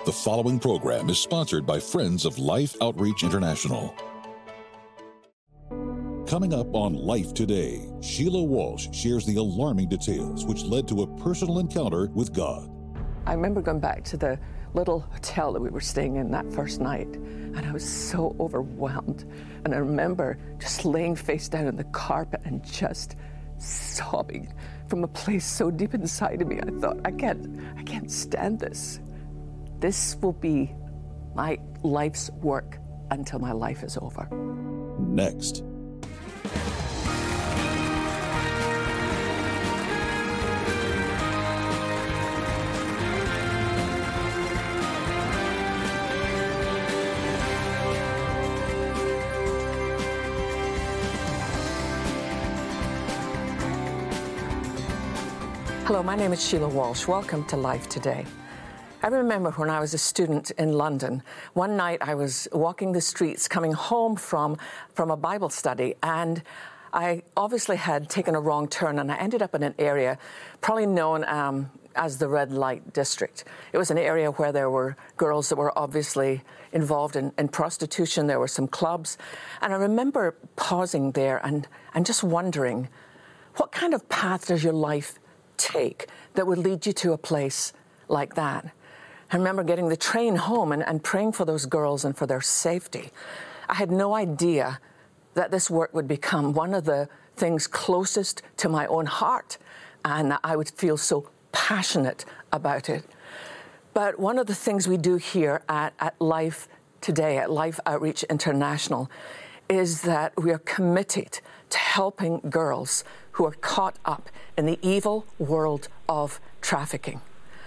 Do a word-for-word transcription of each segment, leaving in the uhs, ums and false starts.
The following program is sponsored by Friends of Life Outreach International. Coming up on Life Today, Sheila Walsh shares the alarming details which led to a personal encounter with God. I remember going back to the little hotel that we were staying in that first night, and I was so overwhelmed. And I remember just laying face down on the carpet and just sobbing from a place so deep inside of me. I thought, I can't, I can't stand this. This will be my life's work until my life is over. Next. Hello, my name is Sheila Walsh. Welcome to Life Today. I remember when I was a student in London, one night I was walking the streets coming home from, from a Bible study, and I obviously had taken a wrong turn, and I ended up in an area probably known um, as the Red Light District. It was an area where there were girls that were obviously involved in, in prostitution. There were some clubs, and I remember pausing there and, and just wondering, what kind of path does your life take that would lead you to a place like that? I remember getting the train home and, and praying for those girls and for their safety. I had no idea that this work would become one of the things closest to my own heart, and that I would feel so passionate about it. But one of the things we do here at, at Life Today, at Life Outreach International, is that we are committed to helping girls who are caught up in the evil world of trafficking.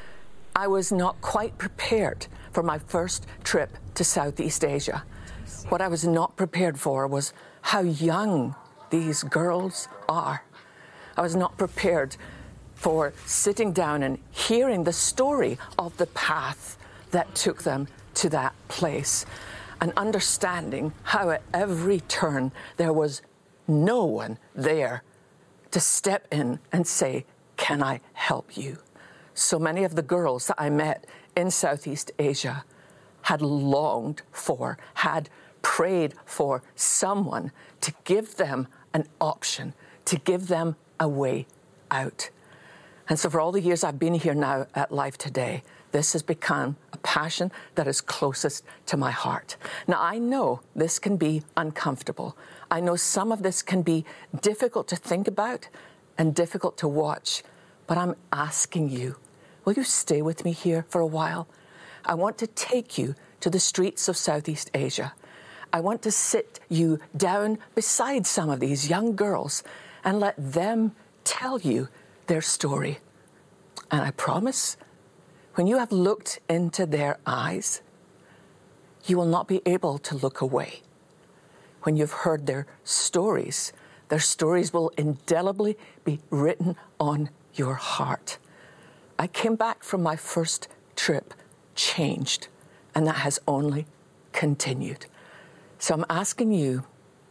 I was not quite prepared for my first trip to Southeast Asia. What I was not prepared for was how young these girls are. I was not prepared for sitting down and hearing the story of the path that took them to that place, and understanding how at every turn there was no one there to step in and say, "Can I help you?" So many of the girls that I met in Southeast Asia had longed for, had prayed for someone to give them an option, to give them a way out. And so for all the years I've been here now at Life Today, this has become a passion that is closest to my heart. Now, I know this can be uncomfortable. I know some of this can be difficult to think about and difficult to watch, but I'm asking you, will you stay with me here for a while? I want to take you to the streets of Southeast Asia. I want to sit you down beside some of these young girls and let them tell you their story. And I promise, when you have looked into their eyes, you will not be able to look away. When you've heard their stories, their stories will indelibly be written on your heart. I came back from my first trip changed, and that has only continued. So I'm asking you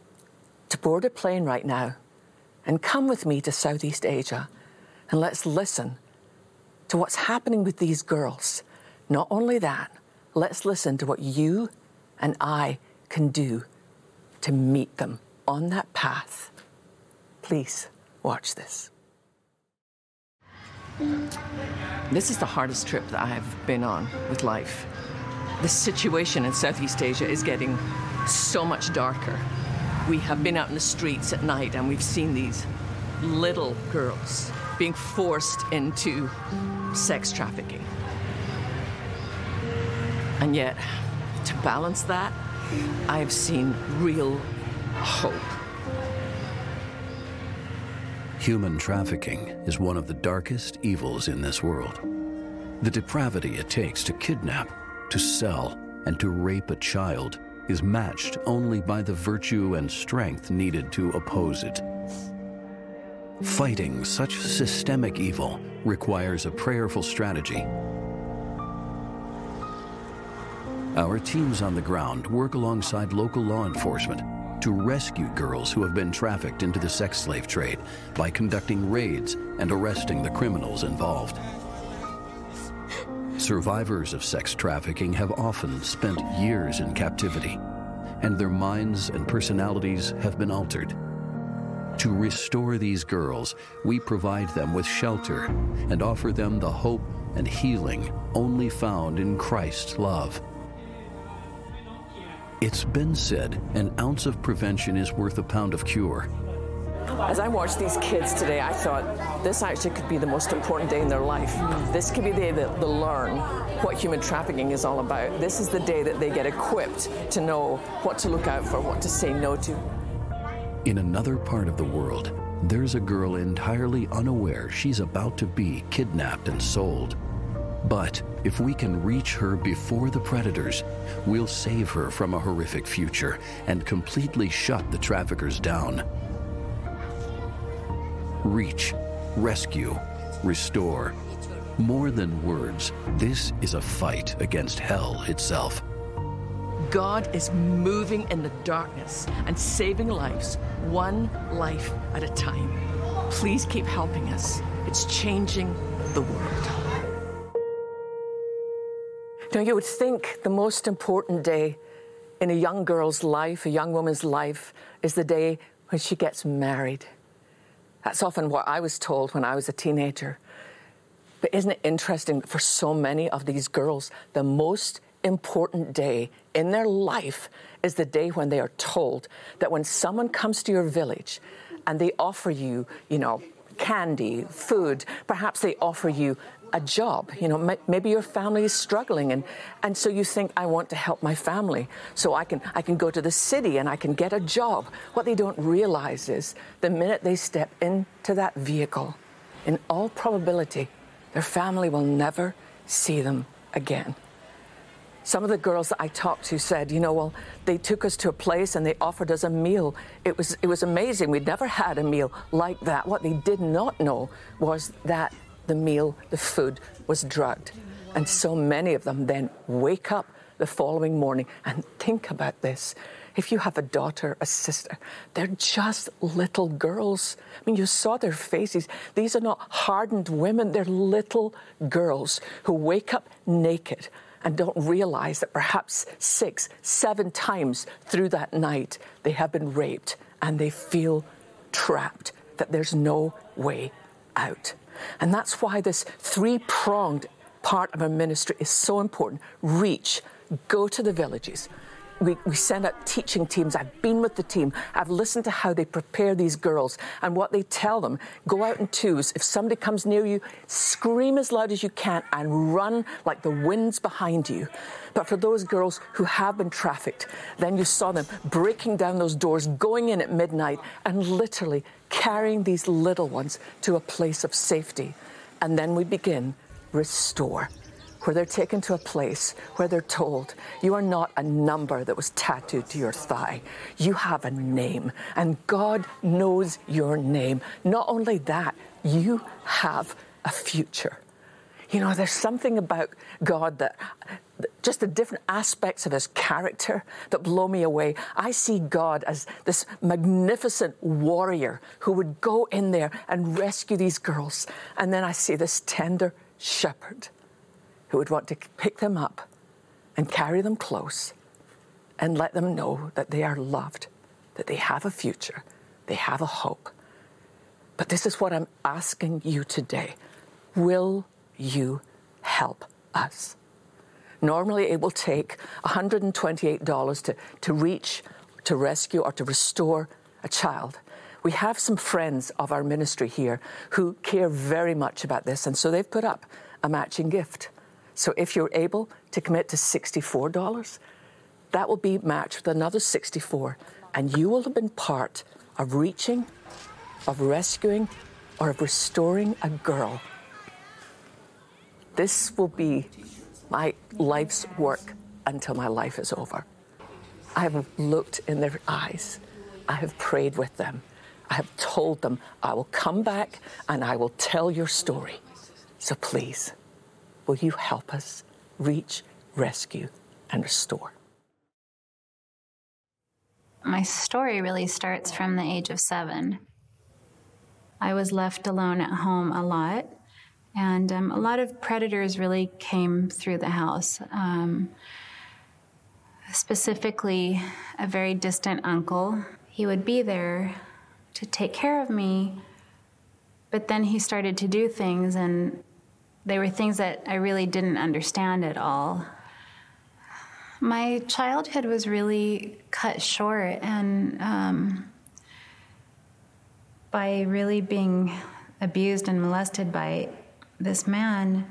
to board a plane right now and come with me to Southeast Asia, and let's listen to what's happening with these girls. Not only that, let's listen to what you and I can do to meet them on that path. Please watch this. This is the hardest trip that I have been on with Life. The situation in Southeast Asia is getting so much darker. We have been out in the streets at night and we've seen these little girls being forced into sex trafficking. And yet, to balance that, I have seen real hope. Human trafficking is one of the darkest evils in this world. The depravity it takes to kidnap, to sell, and to rape a child is matched only by the virtue and strength needed to oppose it. Fighting such systemic evil requires a prayerful strategy. Our teams on the ground work alongside local law enforcement to rescue girls who have been trafficked into the sex slave trade by conducting raids and arresting the criminals involved. Survivors of sex trafficking have often spent years in captivity, and their minds and personalities have been altered. To restore these girls, we provide them with shelter and offer them the hope and healing only found in Christ's love. It's been said an ounce of prevention is worth a pound of cure. As I watched these kids today, I thought this actually could be the most important day in their life. This could be the day that they'll learn what human trafficking is all about. This is the day that they get equipped to know what to look out for, what to say no to. In another part of the world, there's a girl entirely unaware she's about to be kidnapped and sold. But if we can reach her before the predators, we'll save her from a horrific future and completely shut the traffickers down. Reach, rescue, restore. More than words, this is a fight against hell itself. God is moving in the darkness and saving lives, one life at a time. Please keep helping us. It's changing the world. Now, you would think the most important day in a young girl's life, a young woman's life, is the day when she gets married. That's often what I was told when I was a teenager. But isn't it interesting that for so many of these girls, the most important day in their life is the day when they are told that when someone comes to your village and they offer you, you know, candy, food, perhaps they offer you a job. You know, maybe your family is struggling, and, and so you think, I want to help my family, so I can, I can go to the city and I can get a job. What they don't realize is the minute they step into that vehicle, in all probability, their family will never see them again. Some of the girls that I talked to said, you know, well, they took us to a place and they offered us a meal. It was, it was amazing. We'd never had a meal like that. What they did not know was that the meal, the food, was drugged. And so many of them then wake up the following morning and think about this. If you have a daughter, a sister, they're just little girls. I mean, you saw their faces. These are not hardened women. They're little girls who wake up naked and don't realize that perhaps six, seven times through that night they have been raped, and they feel trapped, that there's no way out. And that's why this three-pronged part of our ministry is so important. Reach, go to the villages. We, we send out teaching teams. I've been with the team. I've listened to how they prepare these girls and what they tell them. Go out in twos. If somebody comes near you, scream as loud as you can and run like the wind's behind you. But for those girls who have been trafficked, then you saw them breaking down those doors, going in at midnight, and literally carrying these little ones to a place of safety. And then we begin restore, where they're taken to a place where they're told, you are not a number that was tattooed to your thigh. You have a name, and God knows your name. Not only that, you have a future. You know, there's something about God that, just the different aspects of his character that blow me away. I see God as this magnificent warrior who would go in there and rescue these girls. And then I see this tender shepherd who would want to pick them up and carry them close and let them know that they are loved, that they have a future, they have a hope. But this is what I'm asking you today. Will you help us? Normally, it will take one hundred twenty-eight dollars to, to reach, to rescue, or to restore a child. We have some friends of our ministry here who care very much about this, and so they've put up a matching gift. So if you're able to commit to sixty-four dollars, that will be matched with another sixty-four dollars, and you will have been part of reaching, of rescuing, or of restoring a girl. This will be my life's work until my life is over. I have looked in their eyes. I have prayed with them. I have told them, I will come back and I will tell your story. So please, will you help us reach, rescue, and restore? My story really starts from the age of seven. I was left alone at home a lot, And um, a lot of predators really came through the house. Um, specifically, a very distant uncle. He would be there to take care of me, but then he started to do things, and they were things that I really didn't understand at all. My childhood was really cut short, and um, by really being abused and molested by this man,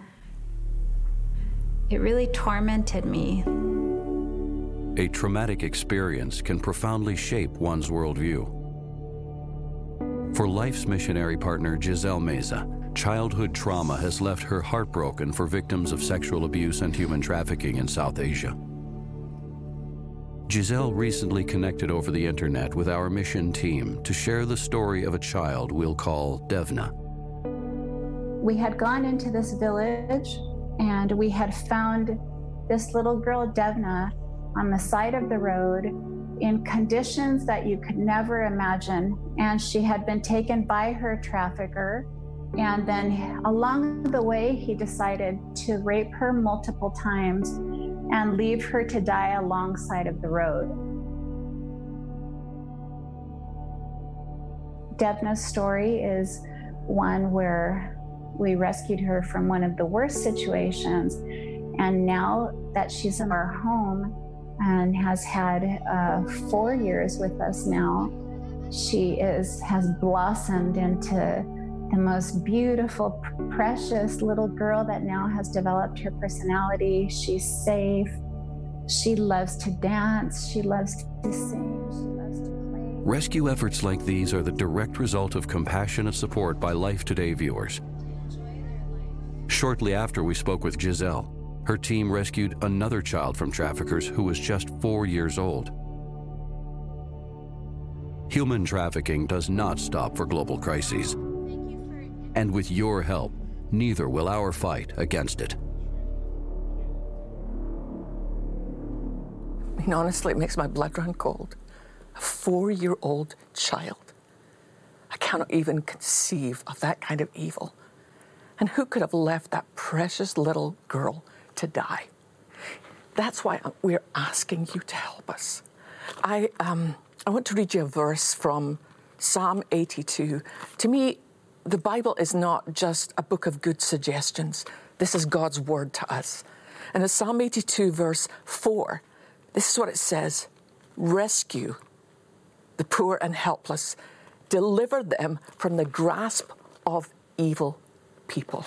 it really tormented me. A traumatic experience can profoundly shape one's worldview. For Life's missionary partner Giselle Meza, childhood trauma has left her heartbroken for victims of sexual abuse and human trafficking in South Asia. Giselle recently connected over the internet with our mission team to share the story of a child we'll call Devna. We had gone into this village and we had found this little girl, Devna, on the side of the road in conditions that you could never imagine. And she had been taken by her trafficker. And then along the way, he decided to rape her multiple times and leave her to die alongside of the road. Devna's story is one where we rescued her from one of the worst situations. And now that she's in our home and has had uh, four years with us now, she is has blossomed into the most beautiful, precious little girl that now has developed her personality. She's safe. She loves to dance. She loves to sing. She loves to play. Rescue efforts like these are the direct result of compassionate support by Life Today viewers. Shortly after we spoke with Giselle, her team rescued another child from traffickers who was just four years old. Human trafficking does not stop for global crises. And with your help, neither will our fight against it. I mean, honestly, it makes my blood run cold. A four-year-old child. I cannot even conceive of that kind of evil. And who could have left that precious little girl to die? That's why we're asking you to help us. I, um, I want to read you a verse from Psalm eighty-two. To me, the Bible is not just a book of good suggestions. This is God's word to us. And in Psalm eighty-two, verse four, this is what it says: rescue the poor and helpless, deliver them from the grasp of evil people.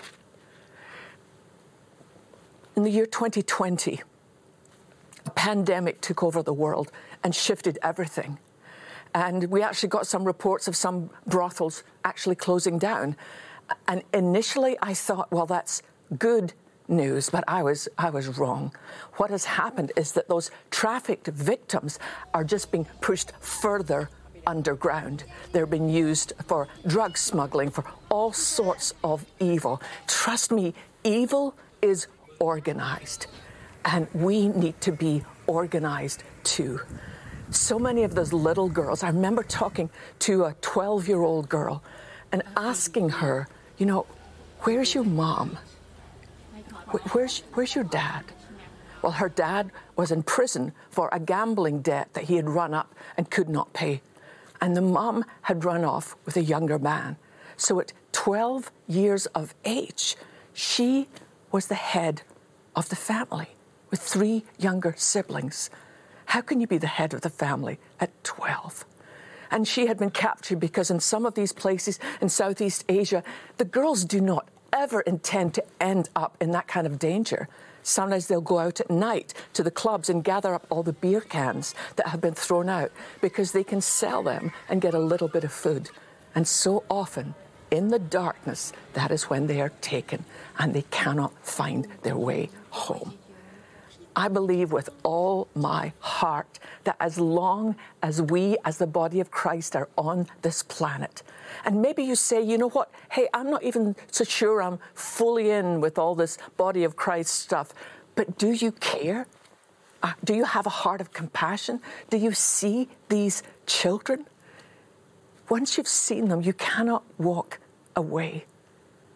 In the year twenty twenty, a pandemic took over the world and shifted everything. And we actually got some reports of some brothels actually closing down. And initially I thought, well, that's good news, but I was I was wrong. What has happened is that those trafficked victims are just being pushed further underground. They're being used for drug smuggling, for all sorts of evil. Trust me, evil is organized, and we need to be organized too. So many of those little girls, I remember talking to a twelve-year-old girl and asking her, you know, where's your mom? Where's, where's your dad? Well, her dad was in prison for a gambling debt that he had run up and could not pay. And the mom had run off with a younger man. So at twelve years of age, she was the head of the family with three younger siblings. How can you be the head of the family at twelve? And she had been captured because in some of these places in Southeast Asia, the girls do not ever intend to end up in that kind of danger. Sometimes they'll go out at night to the clubs and gather up all the beer cans that have been thrown out because they can sell them and get a little bit of food. And so often, in the darkness, that is when they are taken and they cannot find their way home. I believe with all my heart that as long as we as the body of Christ are on this planet, and maybe you say, you know what, hey, I'm not even so sure I'm fully in with all this body of Christ stuff, but do you care? Uh, do you have a heart of compassion? Do you see these children? Once you've seen them, you cannot walk away.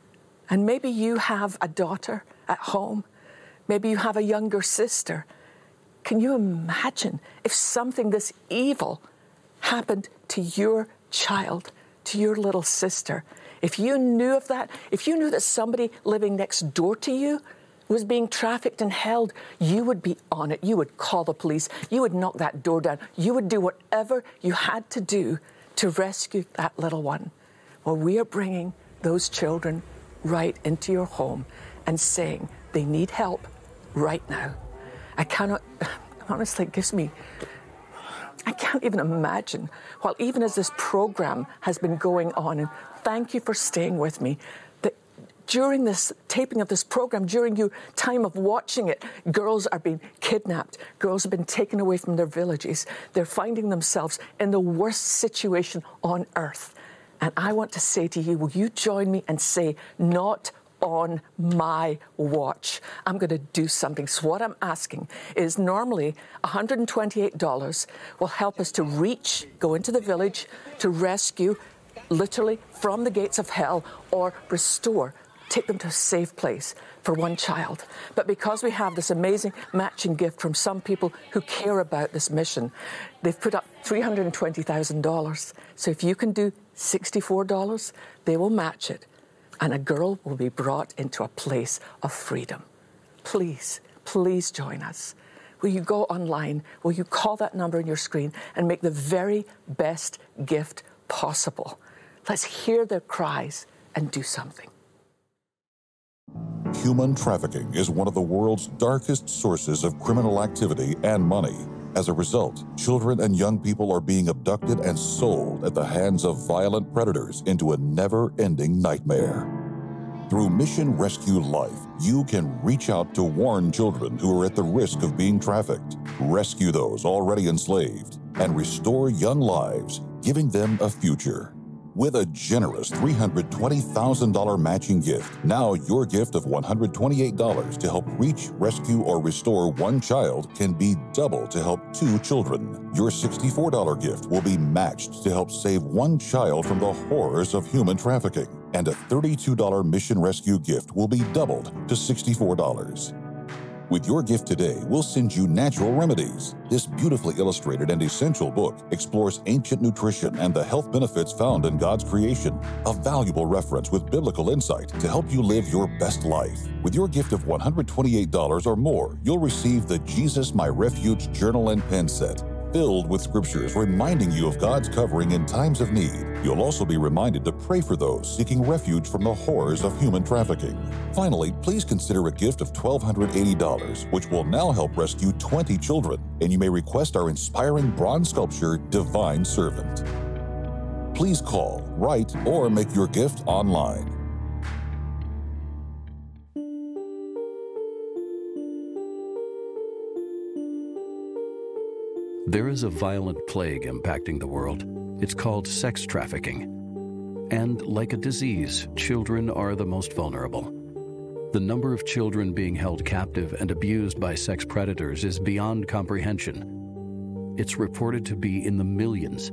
And maybe you have a daughter at home. Maybe you have a younger sister. Can you imagine if something this evil happened to your child, to your little sister? If you knew of that, if you knew that somebody living next door to you was being trafficked and held, you would be on it. You would call the police. You would knock that door down. You would do whatever you had to do to rescue that little one. Well, we are bringing those children right into your home and saying they need help right now. I cannot, honestly, it gives me, I can't even imagine, while even as this program has been going on, and thank you for staying with me, that during this taping of this program, during your time of watching it, girls are being kidnapped. Girls have been taken away from their villages. They're finding themselves in the worst situation on earth. And I want to say to you, will you join me and say, not on my watch? I'm going to do something. So what I'm asking is, normally one hundred twenty-eight dollars will help us to reach, go into the village, to rescue, literally from the gates of hell, or restore, take them to a safe place for one child. But because we have this amazing matching gift from some people who care about this mission, they've put up three hundred twenty thousand dollars. So if you can do sixty-four dollars, they will match it, and a girl will be brought into a place of freedom. Please, please join us. Will you go online? Will you call that number on your screen and make the very best gift possible? Let's hear their cries and do something. Human trafficking is one of the world's darkest sources of criminal activity and money. As a result, children and young people are being abducted and sold at the hands of violent predators into a never-ending nightmare. Through Mission Rescue Life, you can reach out to warn children who are at the risk of being trafficked, rescue those already enslaved, and restore young lives, giving them a future. With a generous three hundred twenty thousand dollars matching gift, now your gift of one hundred twenty-eight dollars to help reach, rescue, or restore one child can be double to help two children. Your sixty-four dollars gift will be matched to help save one child from the horrors of human trafficking. And a thirty-two dollars Mission Rescue gift will be doubled to sixty-four dollars. With your gift today, we'll send you Natural Remedies. This beautifully illustrated and essential book explores ancient nutrition and the health benefits found in God's creation. A valuable reference with biblical insight to help you live your best life. With your gift of one hundred twenty-eight dollars or more, you'll receive the Jesus My Refuge journal and pen set, filled with scriptures reminding you of God's covering in times of need. You'll also be reminded to pray for those seeking refuge from the horrors of human trafficking. Finally, please consider a gift of one thousand two hundred eighty dollars, which will now help rescue twenty children, and you may request our inspiring bronze sculpture, Divine Servant. Please call, write, or make your gift online. There is a violent plague impacting the world. It's called sex trafficking. And like a disease, children are the most vulnerable. The number of children being held captive and abused by sex predators is beyond comprehension. It's reported to be in the millions.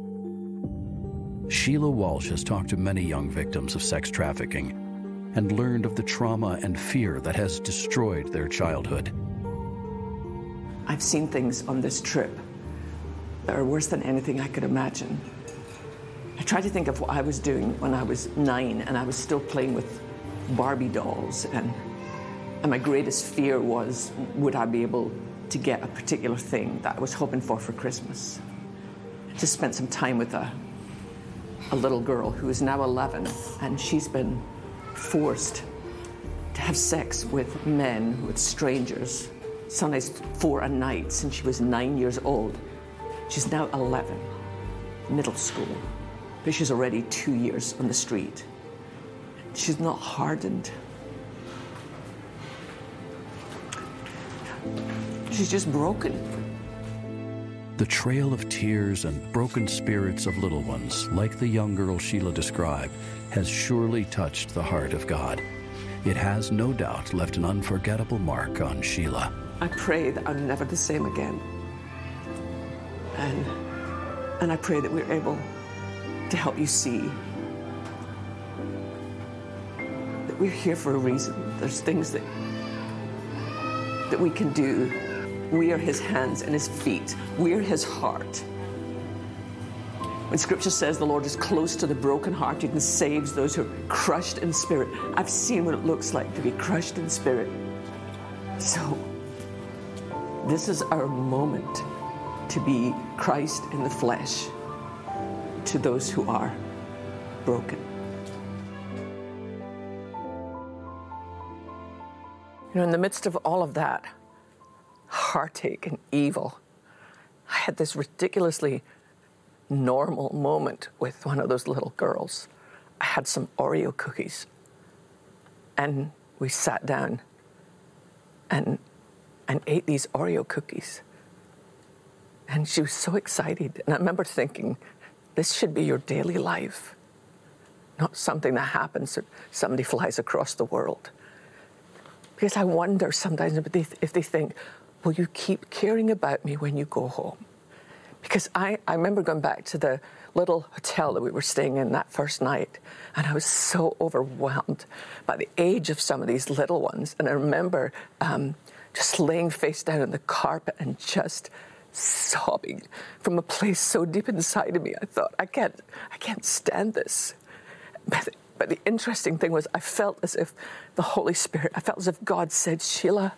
Sheila Walsh has talked to many young victims of sex trafficking and learned of the trauma and fear that has destroyed their childhood. I've seen things on this trip that are worse than anything I could imagine. I tried to think of what I was doing when I was nine and I was still playing with Barbie dolls, and, and my greatest fear was, would I be able to get a particular thing that I was hoping for for Christmas? I just spent some time with a, a little girl who is now eleven, and she's been forced to have sex with men, with strangers, Sundays four a night since she was nine years old. She's now eleven, middle school, but she's already two years on the street. She's not hardened. She's just broken. The trail of tears and broken spirits of little ones, like the young girl Sheila described, has surely touched the heart of God. It has no doubt left an unforgettable mark on Sheila. I pray that I'm never the same again. And, and I pray that we're able to help you see that we're here for a reason. There's things that that we can do. We are his hands and his feet. We are his heart. When Scripture says the Lord is close to the brokenhearted and saves those who are crushed in spirit, I've seen what it looks like to be crushed in spirit. So, this is our moment to be Christ in the flesh to those who are broken. You know, in the midst of all of that heartache and evil, I had this ridiculously normal moment with one of those little girls. I had some Oreo cookies, and we sat down and and ate these Oreo cookies. And she was so excited. And I remember thinking, this should be your daily life, not something that happens that somebody flies across the world. Because I wonder sometimes if they, if they think, will you keep caring about me when you go home? Because I, I remember going back to the little hotel that we were staying in that first night, and I was so overwhelmed by the age of some of these little ones. And I remember um, just laying face down on the carpet and just sobbing from a place so deep inside of me. I thought, I can't, I can't stand this. But, but the interesting thing was I felt as if the Holy Spirit, I felt as if God said, Sheila,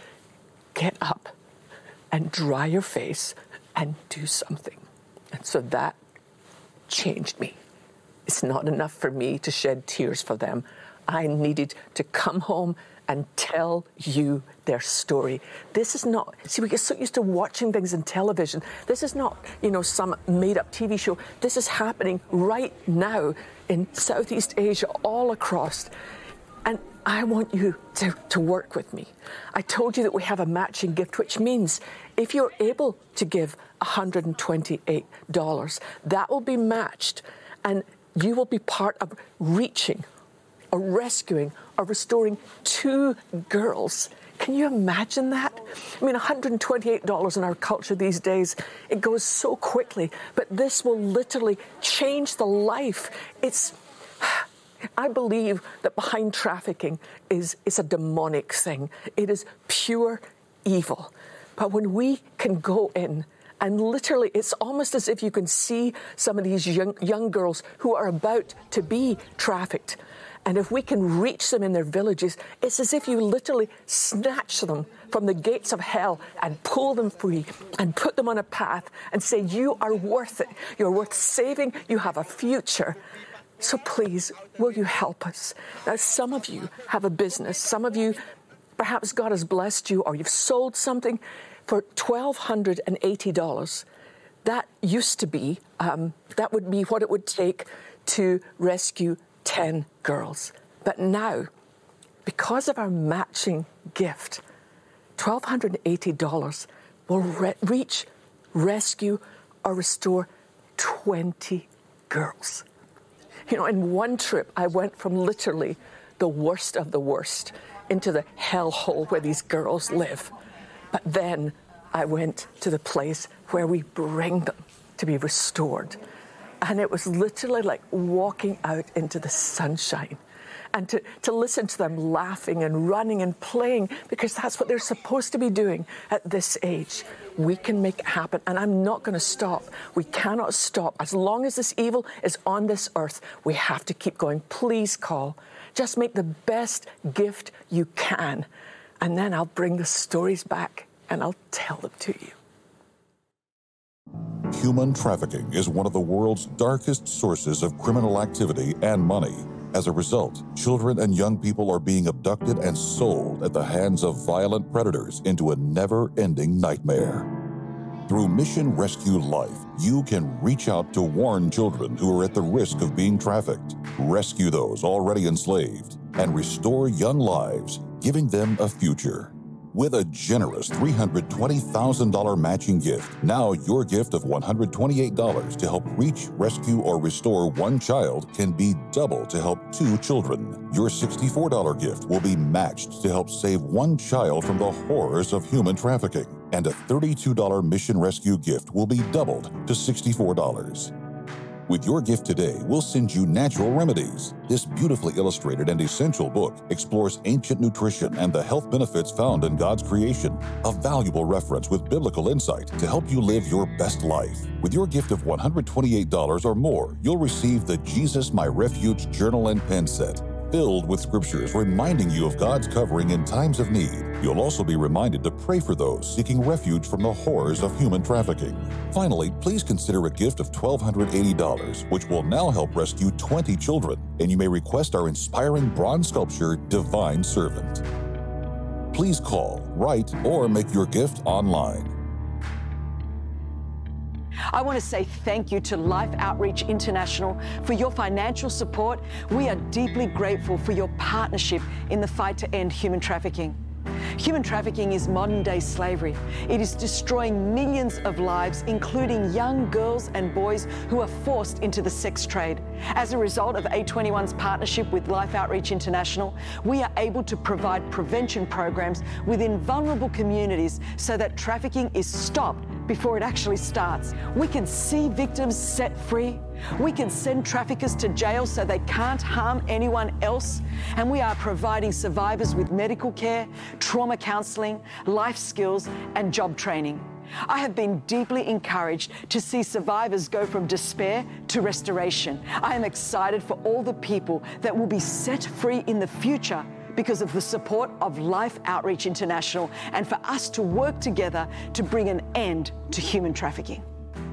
get up and dry your face and do something. And so that changed me. It's not enough for me to shed tears for them. I needed to come home and tell you their story. This is not, see, we get so used to watching things in television. This is not, you know, some made-up T V show. This is happening right now in Southeast Asia, all across. And I want you to, to work with me. I told you that we have a matching gift, which means if you're able to give one hundred twenty-eight dollars, that will be matched, and you will be part of reaching or rescuing or restoring two girls. Can you imagine that? I mean, one hundred twenty-eight dollars in our culture these days, it goes so quickly, but this will literally change the life. It's, I believe that behind trafficking is, is a demonic thing. It is pure evil. But when we can go in and literally, it's almost as if you can see some of these young, young girls who are about to be trafficked. And if we can reach them in their villages, it's as if you literally snatch them from the gates of hell and pull them free and put them on a path and say, you are worth it. You're worth saving. You have a future. So please, will you help us? Now, some of you have a business. Some of you, perhaps God has blessed you, or you've sold something for one thousand two hundred eighty dollars. That used to be, um, that would be what it would take to rescue ten girls. But now, because of our matching gift, one thousand two hundred eighty dollars will re- reach, rescue, or restore twenty girls. You know, in one trip, I went from literally the worst of the worst into the hellhole where these girls live. But then I went to the place where we bring them to be restored. And it was literally like walking out into the sunshine and to, to listen to them laughing and running and playing, because that's what they're supposed to be doing at this age. We can make it happen, and I'm not going to stop. We cannot stop. As long as this evil is on this earth, we have to keep going. Please call. Just make the best gift you can, and then I'll bring the stories back and I'll tell them to you. Human trafficking is one of the world's darkest sources of criminal activity and money. As a result, children and young people are being abducted and sold at the hands of violent predators into a never-ending nightmare. Through Mission Rescue Life, you can reach out to warn children who are at the risk of being trafficked, rescue those already enslaved, and restore young lives, giving them a future. With a generous three hundred twenty thousand dollars matching gift, now your gift of one hundred twenty-eight dollars to help reach, rescue, or restore one child can be double to help two children. Your sixty-four dollars gift will be matched to help save one child from the horrors of human trafficking. And a thirty-two dollars Mission Rescue gift will be doubled to sixty-four dollars. With your gift today, we'll send you Natural Remedies. This beautifully illustrated and essential book explores ancient nutrition and the health benefits found in God's creation. A valuable reference with biblical insight to help you live your best life. With your gift of one hundred twenty-eight dollars or more, you'll receive the Jesus My Refuge Journal and Pen Set, filled with scriptures reminding you of God's covering in times of need. You'll also be reminded to pray for those seeking refuge from the horrors of human trafficking. Finally, please consider a gift of one thousand two hundred eighty dollars, which will now help rescue twenty children, and you may request our inspiring bronze sculpture, Divine Servant. Please call, write, or make your gift online. I want to say thank you to Life Outreach International for your financial support. We are deeply grateful for your partnership in the fight to end human trafficking. Human trafficking is modern-day slavery. It is destroying millions of lives, including young girls and boys who are forced into the sex trade. As a result of A twenty-one's partnership with Life Outreach International, we are able to provide prevention programs within vulnerable communities so that trafficking is stopped before it actually starts. We can see victims set free. We can send traffickers to jail so they can't harm anyone else. And we are providing survivors with medical care, trauma counseling, life skills, and job training. I have been deeply encouraged to see survivors go from despair to restoration. I am excited for all the people that will be set free in the future because of the support of Life Outreach International, and for us to work together to bring an end to human trafficking.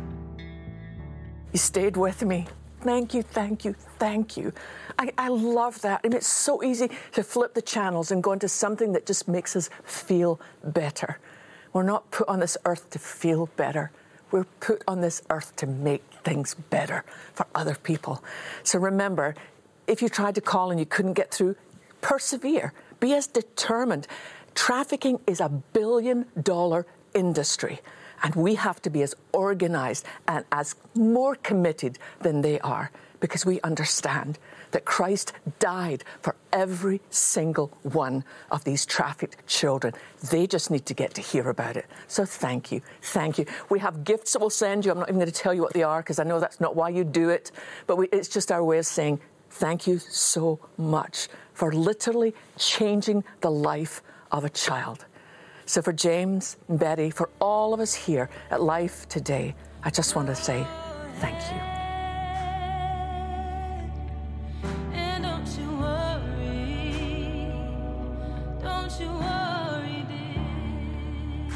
You stayed with me. Thank you, thank you, thank you. I, I love that. And it's so easy to flip the channels and go into something that just makes us feel better. We're not put on this earth to feel better. We're put on this earth to make things better for other people. So remember, if you tried to call and you couldn't get through, persevere. Be as determined. Trafficking is a billion dollar industry, and we have to be as organized and as more committed than they are, because we understand that Christ died for every single one of these trafficked children. They just need to get to hear about it. So thank you. Thank you. We have gifts that we'll send you. I'm not even going to tell you what they are, because I know that's not why you do it, but we, it's just our way of saying thank you so much for literally changing the life of a child. So for James and Betty, for all of us here at Life Today, I just want to say thank you. And don't you worry, don't you worry, dear.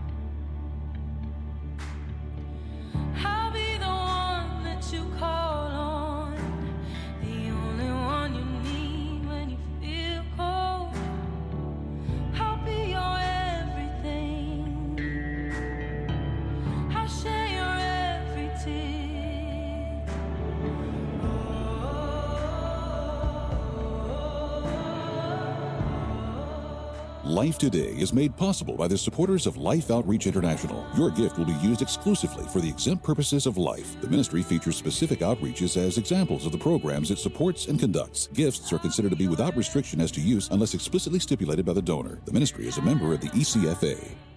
I'll be the one that you call on, the only one you need when you feel cold. I'll be your share your every tear. Life Today is made possible by the supporters of Life Outreach International. Your gift will be used exclusively for the exempt purposes of life. The ministry features specific outreaches as examples of the programs it supports and conducts. Gifts are considered to be without restriction as to use unless explicitly stipulated by the donor. The ministry is a member of the E C F A.